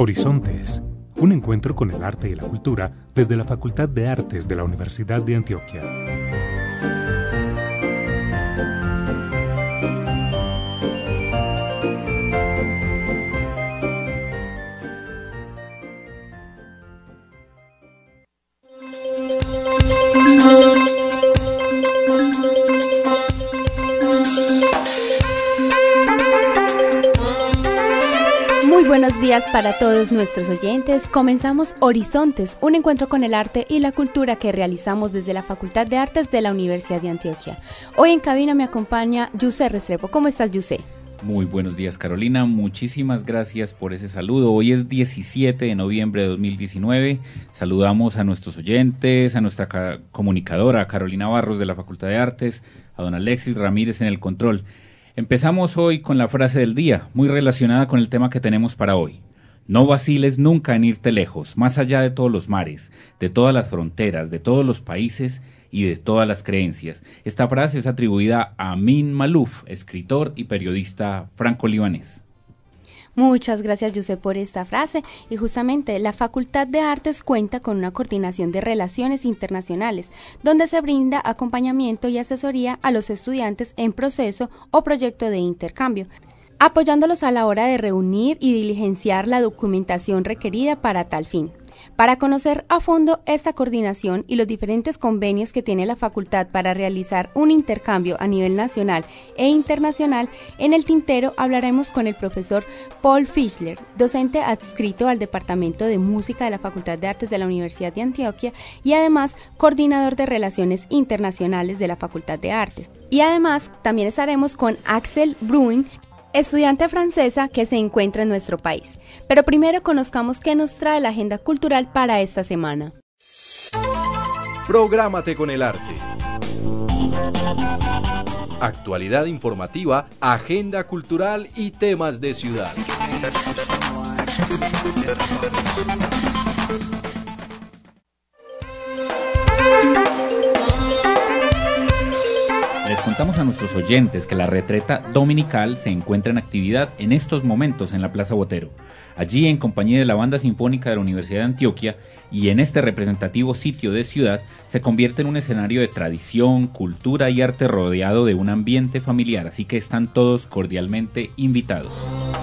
Horizontes, un encuentro con el arte y la cultura desde la Facultad de Artes de la Universidad de Antioquia. Muy buenos días para todos nuestros oyentes. Comenzamos Horizontes, un encuentro con el arte y la cultura que realizamos desde la Facultad de Artes de la Universidad de Antioquia. Hoy en cabina me acompaña Yusé Restrepo. ¿Cómo estás, Yusé? Muy buenos días, Carolina. Muchísimas gracias por ese saludo. Hoy es 17 de noviembre de 2019. Saludamos a nuestros oyentes, a nuestra comunicadora Carolina Barros de la Facultad de Artes, a don Alexis Ramírez en el control. Empezamos hoy con la frase del día, muy relacionada con el tema que tenemos para hoy. No vaciles nunca en irte lejos, más allá de todos los mares, de todas las fronteras, de todos los países y de todas las creencias. Esta frase es atribuida a Amin Maalouf, escritor y periodista franco-libanés. Muchas gracias, Yusé, por esta frase. Y justamente la Facultad de Artes cuenta con una coordinación de relaciones internacionales, donde se brinda acompañamiento y asesoría a los estudiantes en proceso o proyecto de intercambio, apoyándolos a la hora de reunir y diligenciar la documentación requerida para tal fin. Para conocer a fondo esta coordinación y los diferentes convenios que tiene la facultad para realizar un intercambio a nivel nacional e internacional, en el tintero hablaremos con el profesor Paul Fischler, docente adscrito al Departamento de Música de la Facultad de Artes de la Universidad de Antioquia y además coordinador de Relaciones Internacionales de la Facultad de Artes. Y además también estaremos con Axel Bruin, estudiante francesa que se encuentra en nuestro país. Pero primero conozcamos qué nos trae la agenda cultural para esta semana. Prográmate con el arte. Actualidad informativa, agenda cultural y temas de ciudad. Les contamos a nuestros oyentes que la retreta dominical se encuentra en actividad en estos momentos en la Plaza Botero. Allí, en compañía de la Banda Sinfónica de la Universidad de Antioquia y en este representativo sitio de ciudad, se convierte en un escenario de tradición, cultura y arte rodeado de un ambiente familiar, así que están todos cordialmente invitados.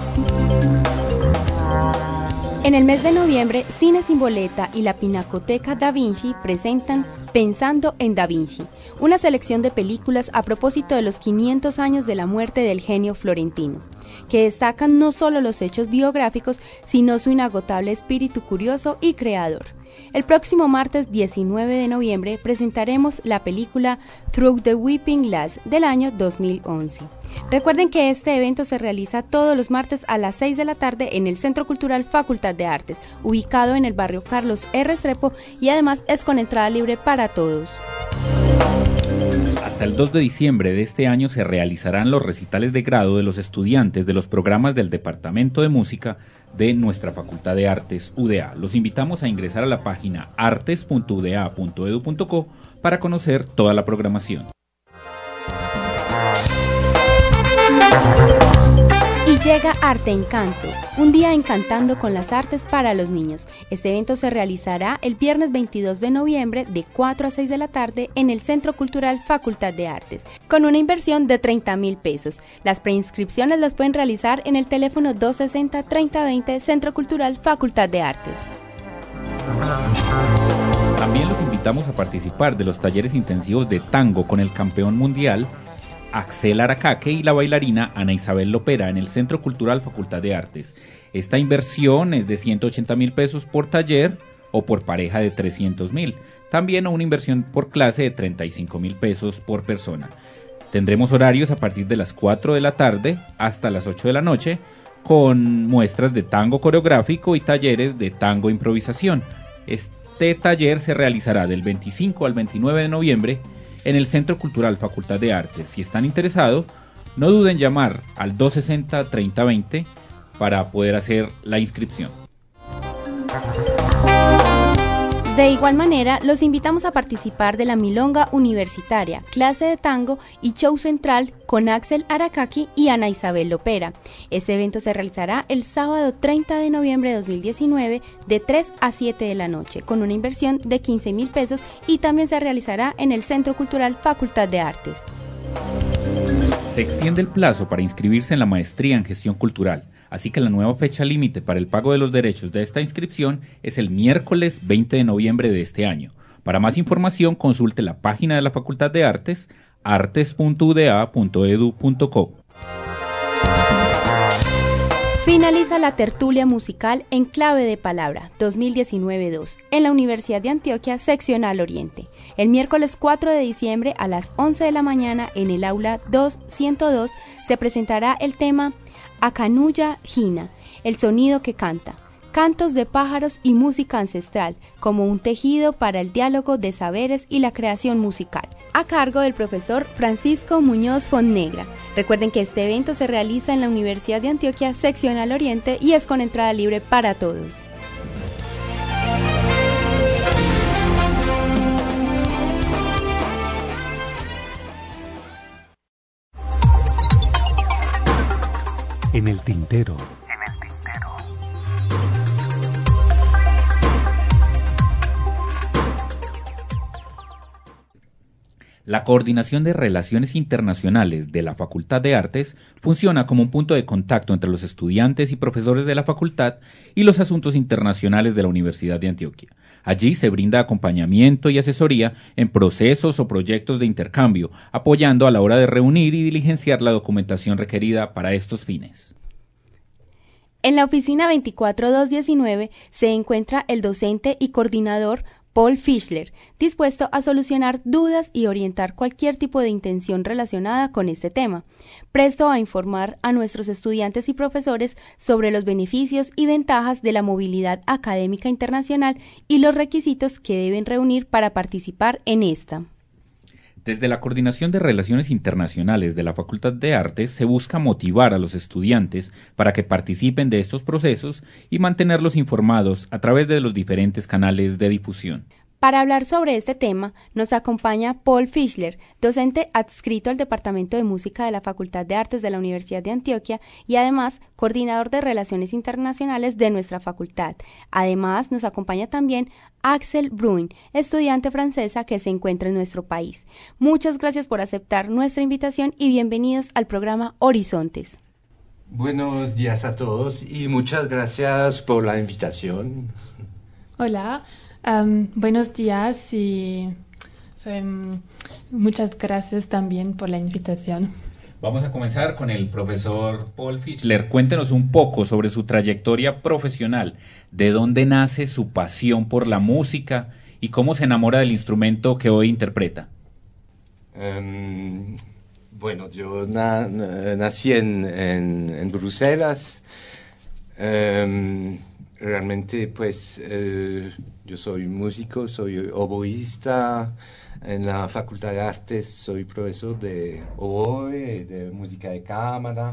En el mes de noviembre, Cine Sin Boleta y la Pinacoteca Da Vinci presentan Pensando en Da Vinci, una selección de películas a propósito de los 500 años de la muerte del genio florentino, que destacan no solo los hechos biográficos, sino su inagotable espíritu curioso y creador. El próximo martes 19 de noviembre presentaremos la película Through the Weeping Glass del año 2011. Recuerden que este evento se realiza todos los martes a las 6 de la tarde en el Centro Cultural Facultad de Artes, ubicado en el barrio Carlos R. Restrepo, y además es con entrada libre para todos. Hasta el 2 de diciembre de este año se realizarán los recitales de grado de los estudiantes de los programas del Departamento de Música de nuestra Facultad de Artes UDA. Los invitamos a ingresar a la página artes.uda.edu.co para conocer toda la programación. Y llega Arte Encanto, un día encantando con las artes para los niños. Este evento se realizará el viernes 22 de noviembre de 4 a 6 de la tarde en el Centro Cultural Facultad de Artes, con una inversión de 30.000 pesos. Las preinscripciones las pueden realizar en el teléfono 260-3020 Centro Cultural Facultad de Artes. También los invitamos a participar de los talleres intensivos de tango con el campeón mundial Axel Aracaque y la bailarina Ana Isabel Lopera en el Centro Cultural Facultad de Artes. Esta inversión es de 180.000 pesos por taller o por pareja de 300.000. También una inversión por clase de 35.000 pesos por persona. Tendremos horarios a partir de las 4 de la tarde hasta las 8 de la noche con muestras de tango coreográfico y talleres de tango improvisación. Este taller se realizará del 25 al 29 de noviembre en el Centro Cultural Facultad de Artes. Si están interesados, no duden en llamar al 260-3020 para poder hacer la inscripción. De igual manera, los invitamos a participar de la Milonga Universitaria, clase de tango y show central con Axel Arakaki y Ana Isabel Lopera. Este evento se realizará el sábado 30 de noviembre de 2019 de 3 a 7 de la noche, con una inversión de 15.000 pesos y también se realizará en el Centro Cultural Facultad de Artes. Se extiende el plazo para inscribirse en la maestría en gestión cultural. Así que la nueva fecha límite para el pago de los derechos de esta inscripción es el miércoles 20 de noviembre de este año. Para más información, consulte la página de la Facultad de Artes, artes.uda.edu.co. Finaliza la tertulia musical en Clave de Palabra 2019-2 en la Universidad de Antioquia, Seccional Oriente. El miércoles 4 de diciembre a las 11 de la mañana en el aula 2102 se presentará el tema Acanuya Jina, el sonido que canta, cantos de pájaros y música ancestral, como un tejido para el diálogo de saberes y la creación musical, a cargo del profesor Francisco Muñoz Fonnegra. Recuerden que este evento se realiza en la Universidad de Antioquia, Seccional Oriente, y es con entrada libre para todos. En el tintero. La Coordinación de Relaciones Internacionales de la Facultad de Artes funciona como un punto de contacto entre los estudiantes y profesores de la facultad y los asuntos internacionales de la Universidad de Antioquia. Allí se brinda acompañamiento y asesoría en procesos o proyectos de intercambio, apoyando a la hora de reunir y diligenciar la documentación requerida para estos fines. En la oficina 24219 se encuentra el docente y coordinador Paul Fischler, dispuesto a solucionar dudas y orientar cualquier tipo de intención relacionada con este tema, presto a informar a nuestros estudiantes y profesores sobre los beneficios y ventajas de la movilidad académica internacional y los requisitos que deben reunir para participar en esta. Desde la Coordinación de Relaciones Internacionales de la Facultad de Artes se busca motivar a los estudiantes para que participen de estos procesos y mantenerlos informados a través de los diferentes canales de difusión. Para hablar sobre este tema, nos acompaña Paul Fischler, docente adscrito al Departamento de Música de la Facultad de Artes de la Universidad de Antioquia y además coordinador de Relaciones Internacionales de nuestra facultad. Además, nos acompaña también Axel Bruin, estudiante francesa que se encuentra en nuestro país. Muchas gracias por aceptar nuestra invitación y bienvenidos al programa Horizontes. Buenos días a todos y muchas gracias por la invitación. Hola. Buenos días y muchas gracias también por la invitación. Vamos a comenzar con el profesor Paul Fischler. Cuéntenos un poco sobre su trayectoria profesional, de dónde nace su pasión por la música y cómo se enamora del instrumento que hoy interpreta. Bueno, yo nací en Bruselas. Realmente, pues, yo soy músico, soy oboísta. En la Facultad de Artes soy profesor de oboe, de música de cámara.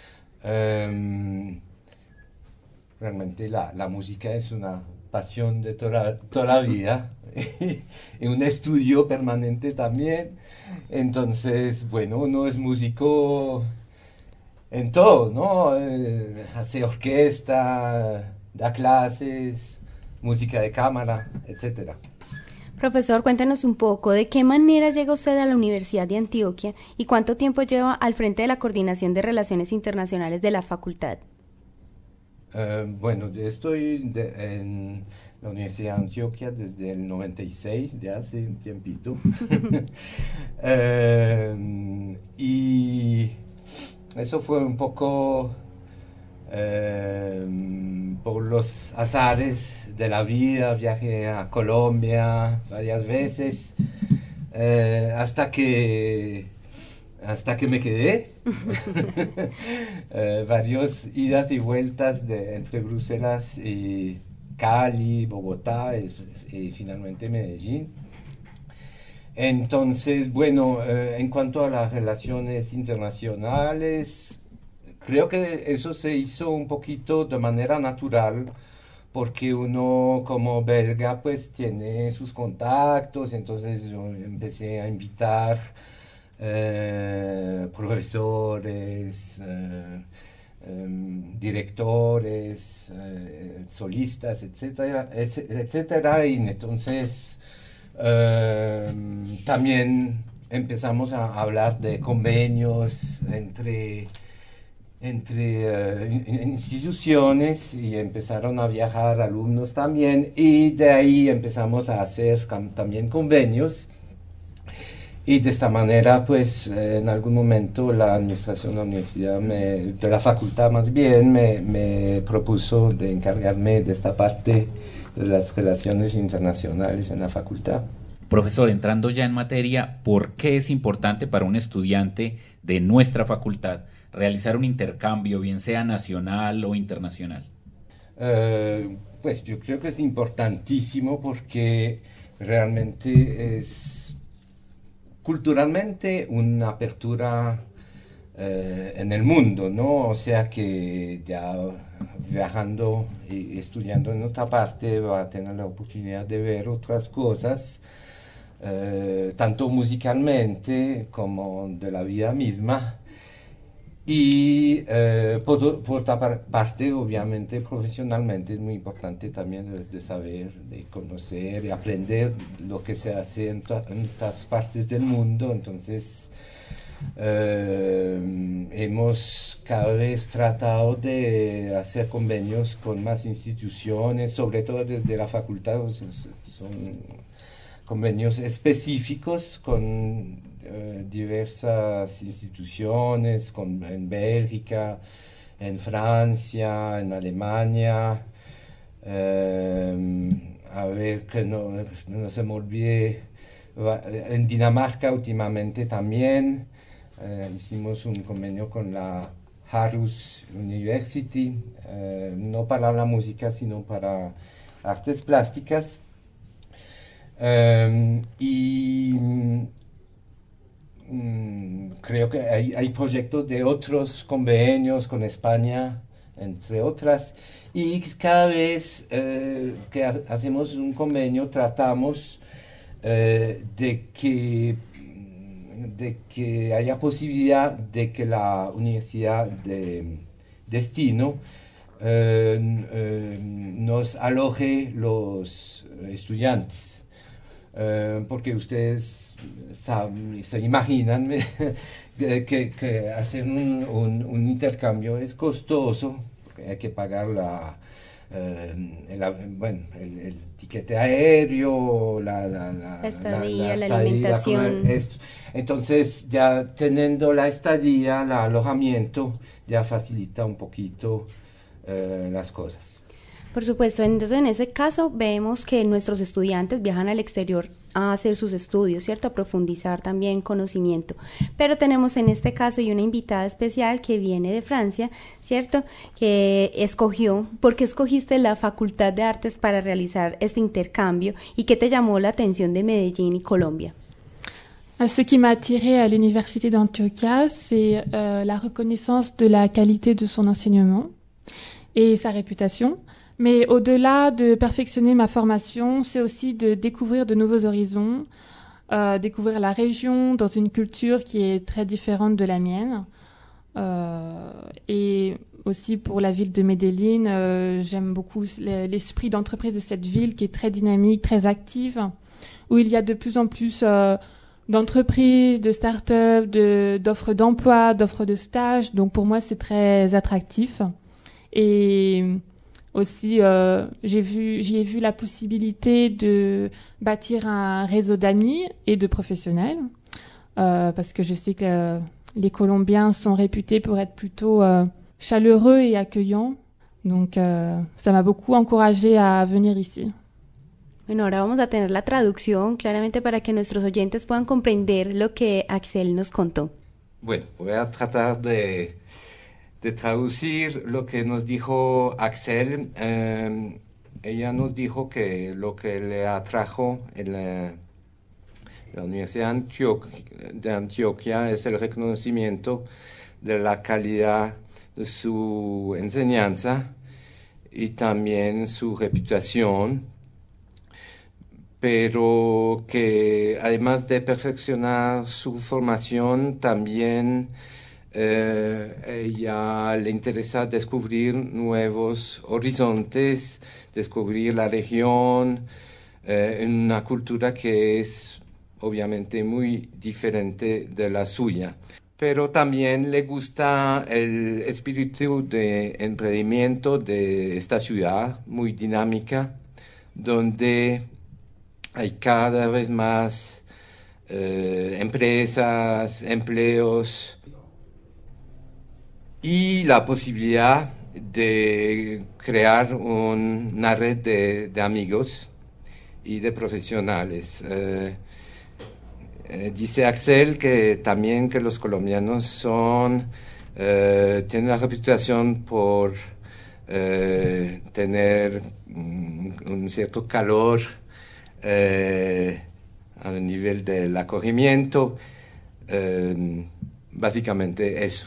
Realmente la música es una pasión de toda la vida y un estudio permanente también. Entonces, bueno, uno es músico en todo, ¿no? Hace orquesta, da clases, música de cámara, etcétera. Profesor, cuéntenos un poco de qué manera llega usted a la Universidad de Antioquia y cuánto tiempo lleva al frente de la Coordinación de Relaciones Internacionales de la facultad. Bueno, yo estoy en la Universidad de Antioquia desde el 96, ya hace un tiempito. Y eso fue un poco por los azares de la vida. Viajé a Colombia varias veces hasta que me quedé. Varios idas y vueltas entre Bruselas y Cali, Bogotá y finalmente Medellín. Entonces, bueno, en cuanto a las relaciones internacionales, creo que eso se hizo un poquito de manera natural porque uno como belga pues tiene sus contactos, entonces yo empecé a invitar profesores, directores, solistas, etcétera, etcétera, y entonces también empezamos a hablar de convenios entre instituciones, y empezaron a viajar alumnos también, y de ahí empezamos a hacer también convenios, y de esta manera pues en algún momento la administración de la universidad, de la facultad más bien, me propuso de encargarme de esta parte de las relaciones internacionales en la facultad. Profesor, entrando ya en materia, ¿por qué es importante para un estudiante de nuestra facultad realizar un intercambio, bien sea nacional o internacional? Pues yo creo que es importantísimo, porque realmente es culturalmente una apertura en el mundo, ¿no? O sea que ya viajando y estudiando en otra parte va a tener la oportunidad de ver otras cosas, tanto musicalmente como de la vida misma. Y por otra parte, obviamente, profesionalmente es muy importante también de saber, de conocer, de aprender lo que se hace en otras partes del mundo. Entonces, hemos cada vez tratado de hacer convenios con más instituciones, sobre todo desde la facultad. Son convenios específicos con diversas instituciones, en Bélgica, en Francia, en Alemania, a ver que no se me olvide, en Dinamarca últimamente también, hicimos un convenio con la Aarhus University, no para la música, sino para artes plásticas. Creo que hay proyectos de otros convenios con España, entre otras, y cada vez que hacemos un convenio tratamos de que haya posibilidad de que la universidad de destino nos aloje los estudiantes. Porque ustedes se imaginan que hacer un intercambio es costoso, porque hay que pagar el tiquete aéreo, la estadía, la alimentación. Entonces, ya teniendo la estadía, el alojamiento, ya facilita un poquito las cosas. Por supuesto, entonces en ese caso vemos que nuestros estudiantes viajan al exterior a hacer sus estudios, ¿cierto? A profundizar también conocimiento. Pero tenemos en este caso y una invitada especial que viene de Francia, ¿cierto? Que escogió, ¿por qué escogiste la Facultad de Artes para realizar este intercambio y qué te llamó la atención de Medellín y Colombia? Ce qui m'a attiré à l'université d'Antioquia, c'est la reconnaissance de la qualité de son enseignement et sa réputation. Mais au-delà de perfectionner ma formation, c'est aussi de découvrir de nouveaux horizons, découvrir la région dans une culture qui est très différente de la mienne. Et aussi pour la ville de Medellín, j'aime beaucoup l'esprit d'entreprise de cette ville qui est très dynamique, très active, où il y a de plus en plus d'entreprises, de start-up, d'offres d'emploi, d'offres de stage. Donc pour moi, c'est très attractif. Et aussi, j'y ai vu la possibilité de bâtir un réseau d'amis et de professionnels, parce que je sais que les Colombiens sont réputés pour être plutôt chaleureux et accueillants. Donc, ça m'a beaucoup encouragée à venir ici. Bueno, ahora vamos a tener la traducción claramente para que nuestros oyentes puedan comprender lo que Axel nos contó. Bueno, voy a tratar de traducir lo que nos dijo Axel. Ella nos dijo que lo que le atrajo en la Universidad de Antioquia es el reconocimiento de la calidad de su enseñanza y también su reputación, pero que además de perfeccionar su formación, también ella le interesa descubrir nuevos horizontes, descubrir la región, en una cultura que es obviamente muy diferente de la suya. Pero también le gusta el espíritu de emprendimiento de esta ciudad, muy dinámica, donde hay cada vez más empresas, empleos y la posibilidad de crear una red de amigos y de profesionales. Dice Axel que también que los colombianos tienen la reputación por tener un cierto calor a nivel del acogimiento, básicamente eso.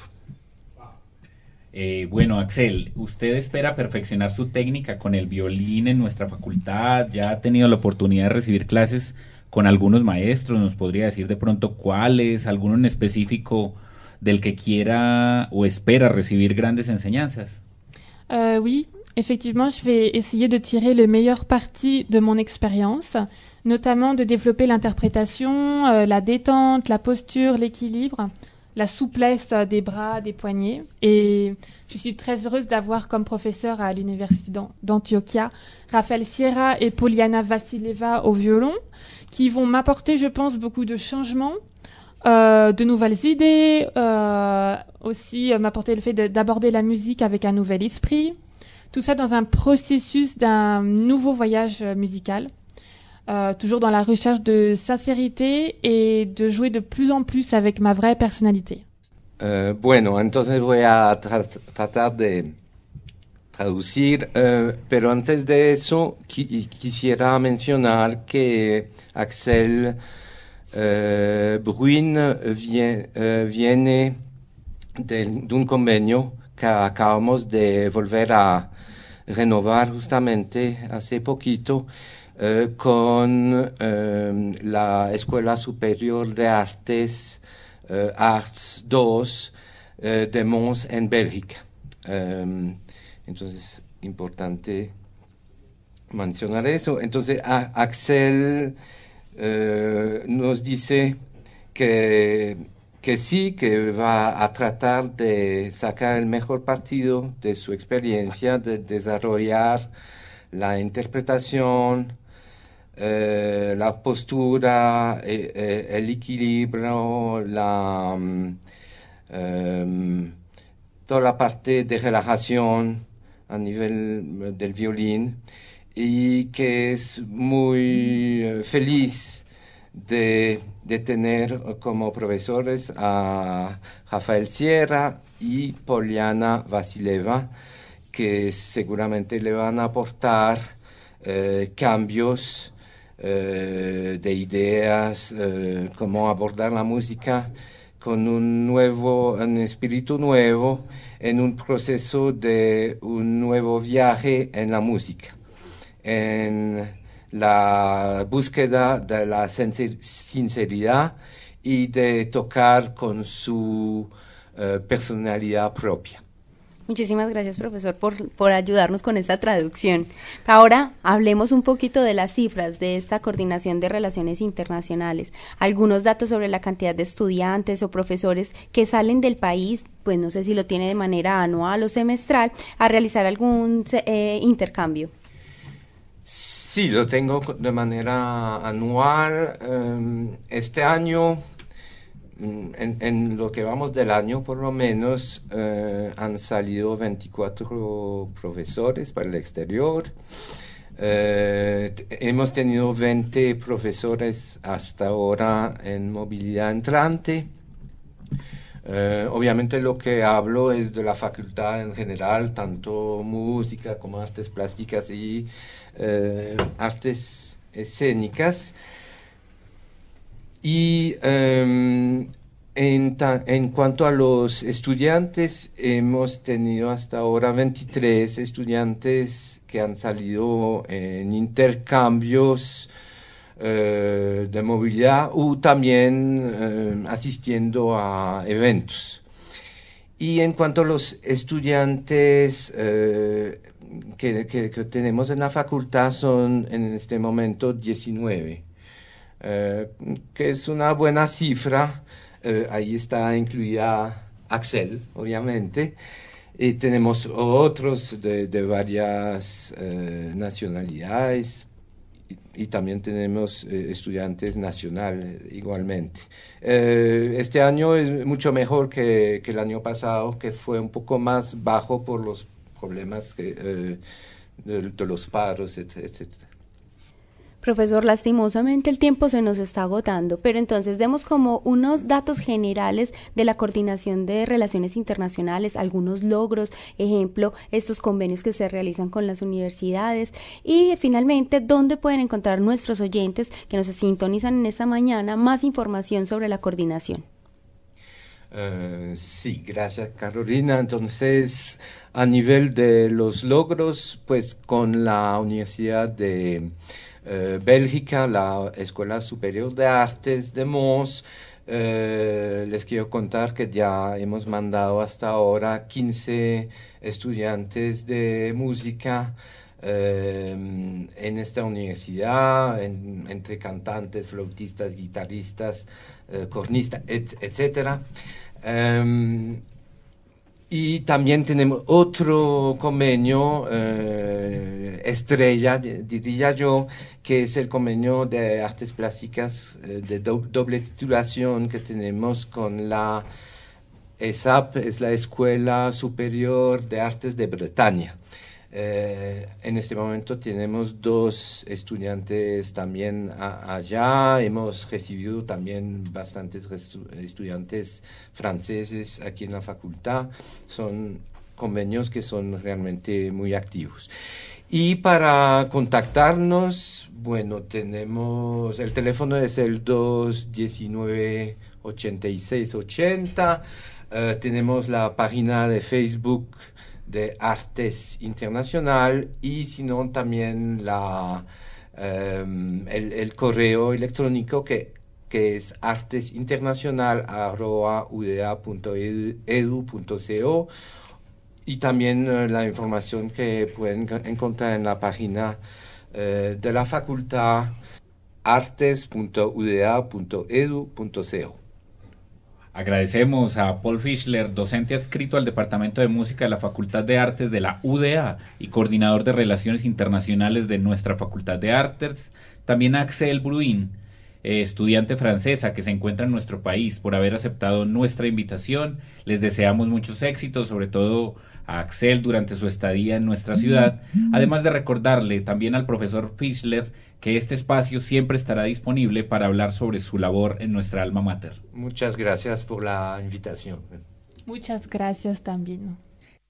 Bueno, Axel, ¿usted espera perfeccionar su técnica con el violín en nuestra facultad? ¿Ya ha tenido la oportunidad de recibir clases con algunos maestros? ¿Nos podría decir de pronto cuáles, alguno en específico del que quiera o espera recibir grandes enseñanzas? Oui, effectivement, je vais essayer de tirer le meilleur parti de mon expérience, notamment de développer l'interprétation, la détente, la posture, l'équilibre, la souplesse des bras, des poignets. Et je suis très heureuse d'avoir comme professeur à l'université d'Antioquia Rafael Sierra et Poliana Vassileva au violon, qui vont m'apporter, je pense, beaucoup de changements, de nouvelles idées, aussi m'apporter le fait d'aborder la musique avec un nouvel esprit. Tout ça dans un processus d'un nouveau voyage musical. Toujours dans la recherche de sincérité et de jouer de plus en plus avec ma vraie personnalité. Bueno, entonces voy a tratar de traducir, pero antes de eso quisiera mencionar que Axel Bruin viene de un convenio que acabamos de volver a renovar justamente hace poquito, con la Escuela Superior de Artes, Arts 2, de Mons en Bélgica. Entonces, importante mencionar eso. Entonces, Axel nos dice que sí, que va a tratar de sacar el mejor partido de su experiencia, de desarrollar la interpretación, la postura, el equilibrio, toda la parte de relajación a nivel del violín, y que es muy feliz de tener como profesores a Rafael Sierra y Poliana Vassileva, que seguramente le van a aportar cambios de ideas, cómo abordar la música con un espíritu nuevo, en un proceso de un nuevo viaje en la música, en la búsqueda de la sinceridad y de tocar con su personalidad propia. Muchísimas gracias, profesor, por ayudarnos con esta traducción. Ahora hablemos un poquito de las cifras de esta Coordinación de Relaciones Internacionales. Algunos datos sobre la cantidad de estudiantes o profesores que salen del país, pues no sé si lo tiene de manera anual o semestral, a realizar algún intercambio. Sí, lo tengo de manera anual. Este año, en lo que vamos del año, por lo menos, han salido 24 profesores para el exterior. Hemos tenido 20 profesores hasta ahora en movilidad entrante. Obviamente lo que hablo es de la facultad en general, tanto música como artes plásticas y artes escénicas. Y En cuanto a los estudiantes, hemos tenido hasta ahora 23 estudiantes que han salido en intercambios de movilidad o también asistiendo a eventos. Y en cuanto a los estudiantes que tenemos en la facultad, son en este momento 19, que es una buena cifra. Ahí está incluida Axel, obviamente. Y tenemos otros de varias nacionalidades y también tenemos estudiantes nacionales igualmente. Este año es mucho mejor que el año pasado, que fue un poco más bajo por los problemas de los paros, etcétera. Profesor, lastimosamente el tiempo se nos está agotando, pero entonces demos como unos datos generales de la coordinación de relaciones internacionales, algunos logros, ejemplo, estos convenios que se realizan con las universidades y finalmente, ¿dónde pueden encontrar nuestros oyentes que nos sintonizan en esta mañana más información sobre la coordinación? Sí, gracias Carolina. Entonces, a nivel de los logros, pues con la Universidad de Bélgica, la Escuela Superior de Artes de Mons, les quiero contar que ya hemos mandado hasta ahora 15 estudiantes de música en esta universidad, entre cantantes, flautistas, guitarristas, cornistas, etcétera. Y también tenemos otro convenio estrella, diría yo, que es el convenio de artes plásticas de doble titulación que tenemos con la ESAP, es la Escuela Superior de Artes de Bretaña. En este momento tenemos 2 estudiantes también allá. Hemos recibido también bastantes estudiantes franceses aquí en la facultad. Son convenios que son realmente muy activos. Y para contactarnos, bueno, tenemos el teléfono es el 219-8680. Tenemos la página de Facebook de Artes Internacional y si no también el correo electrónico que es artesinternacional@uda.edu.co y también la información que pueden encontrar en la página de la facultad artes.uda.edu.co. Agradecemos a Paul Fischler, docente adscrito al Departamento de Música de la Facultad de Artes de la UDA y coordinador de Relaciones Internacionales de nuestra Facultad de Artes. También a Axel Bruin, estudiante francesa que se encuentra en nuestro país, por haber aceptado nuestra invitación. Les deseamos muchos éxitos, sobre todo a Axel durante su estadía en nuestra ciudad. Además de recordarle también al profesor Fischler que este espacio siempre estará disponible para hablar sobre su labor en nuestra alma mater. Muchas gracias por la invitación. Muchas gracias también.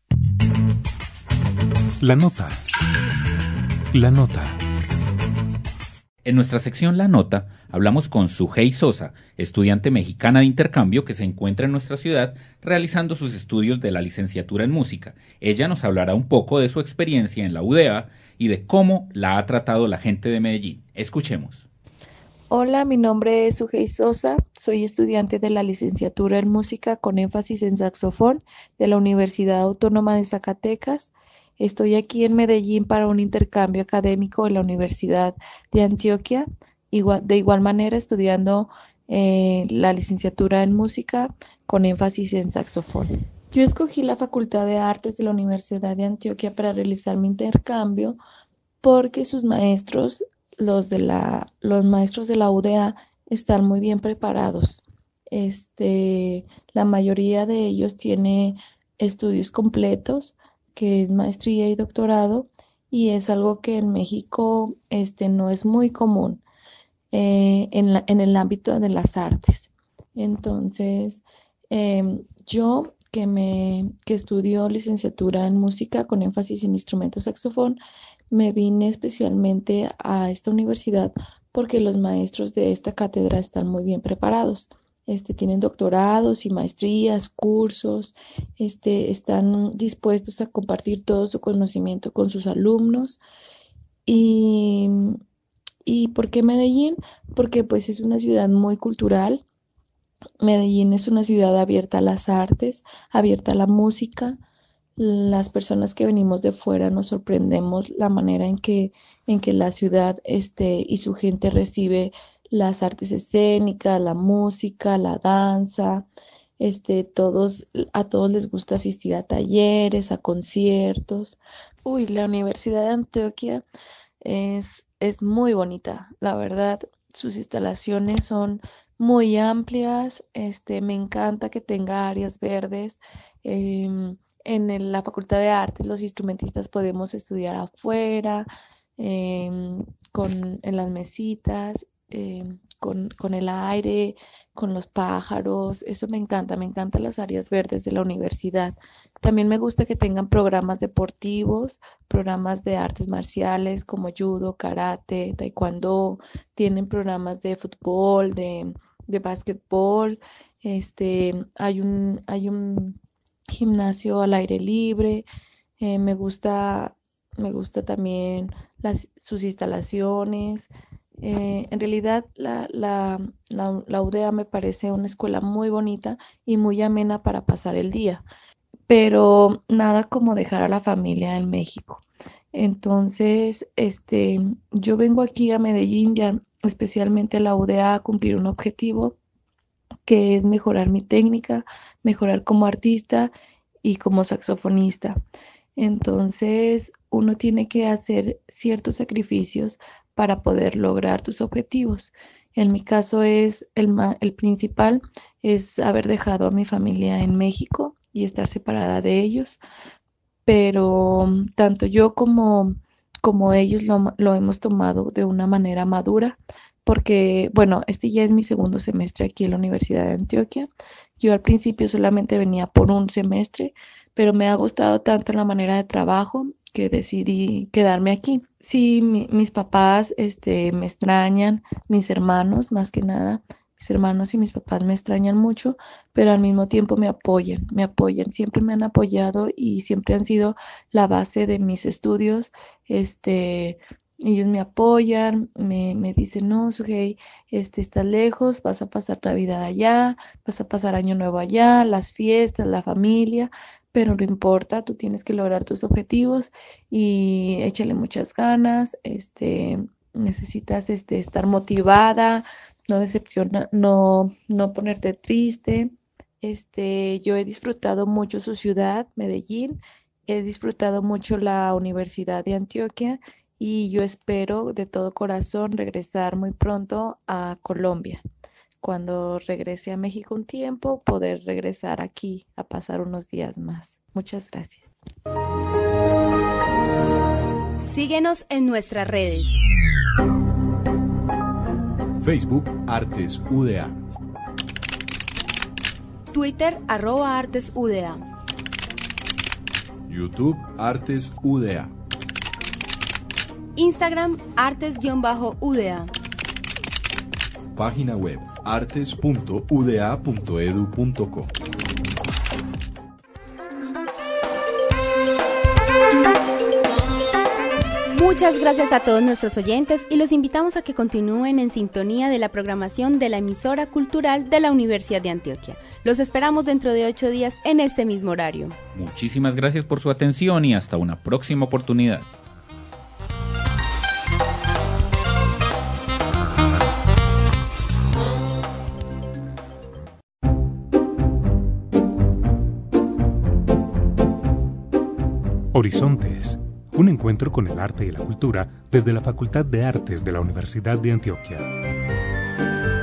La nota. La nota. En nuestra sección La Nota, hablamos con Sujei Sosa, estudiante mexicana de intercambio que se encuentra en nuestra ciudad realizando sus estudios de la licenciatura en música. Ella nos hablará un poco de su experiencia en la UDEA y de cómo la ha tratado la gente de Medellín. Escuchemos. Hola, mi nombre es Sujei Sosa, soy estudiante de la licenciatura en música con énfasis en saxofón de la Universidad Autónoma de Zacatecas. Estoy aquí en Medellín para un intercambio académico en la Universidad de Antioquia, de igual manera estudiando la licenciatura en música con énfasis en saxofón. Yo escogí la Facultad de Artes de la Universidad de Antioquia para realizar mi intercambio porque sus maestros, los maestros de la UDA, están muy bien preparados. La mayoría de ellos tiene estudios completos, que es maestría y doctorado, y es algo que en México no es muy común en el ámbito de las artes. Entonces, yo que estudio licenciatura en música con énfasis en instrumento saxofón, me vine especialmente a esta universidad porque los maestros de esta cátedra están muy bien preparados. tienen doctorados y maestrías, cursos, están dispuestos a compartir todo su conocimiento con sus alumnos. ¿Y por qué Medellín? Porque pues es una ciudad muy cultural. Medellín es una ciudad abierta a las artes, abierta a la música. Las personas que venimos de fuera nos sorprendemos la manera en que la ciudad y su gente recibe las artes escénicas, la música, la danza. A todos les gusta asistir a talleres, a conciertos. Uy, la Universidad de Antioquia es muy bonita, la verdad. Sus instalaciones son muy amplias. Me encanta que tenga áreas verdes. La Facultad de Artes, los instrumentistas podemos estudiar afuera, en las mesitas, con el aire, con los pájaros. Eso me encantan las áreas verdes de la universidad. También me gusta que tengan programas deportivos, programas de artes marciales como judo, karate, taekwondo. Tienen programas de fútbol, de básquetbol. Hay un gimnasio al aire libre. Me gusta también sus instalaciones. En realidad la UDEA me parece una escuela muy bonita y muy amena para pasar el día, pero nada como dejar a la familia en México. Entonces, yo vengo aquí a Medellín, ya especialmente a la UDEA, a cumplir un objetivo, que es mejorar mi técnica, mejorar como artista y como saxofonista. Entonces, uno tiene que hacer ciertos sacrificios para poder lograr tus objetivos. En mi caso es el principal, es haber dejado a mi familia en México y estar separada de ellos, pero tanto yo como ellos lo hemos tomado de una manera madura, porque, bueno, ya es mi segundo semestre aquí en la Universidad de Antioquia. Yo al principio solamente venía por un semestre, pero me ha gustado tanto la manera de trabajo que decidí quedarme aquí. Sí, mis papás me extrañan, mis hermanos más que nada, mis hermanos y mis papás me extrañan mucho, pero al mismo tiempo me apoyan, siempre me han apoyado y siempre han sido la base de mis estudios. Ellos me apoyan, me dicen, no, Sujei, estás lejos, vas a pasar Navidad allá, vas a pasar Año Nuevo allá, las fiestas, la familia, pero no importa, tú tienes que lograr tus objetivos y échale muchas ganas. Necesitas estar motivada, no decepcionar, no ponerte triste. Yo he disfrutado mucho su ciudad, Medellín, he disfrutado mucho la Universidad de Antioquia y yo espero de todo corazón regresar muy pronto a Colombia. Cuando regrese a México un tiempo, poder regresar aquí a pasar unos días más. Muchas gracias. Síguenos en nuestras redes. Facebook Artes UDA. Twitter @ArtesUDA. YouTube Artes UDA. Instagram artes_UDA. Página web artes.uda.edu.co. Muchas gracias a todos nuestros oyentes y los invitamos a que continúen en sintonía de la programación de la emisora cultural de la Universidad de Antioquia. Los esperamos dentro de 8 días en este mismo horario. Muchísimas gracias por su atención y hasta una próxima oportunidad. Horizontes, un encuentro con el arte y la cultura desde la Facultad de Artes de la Universidad de Antioquia.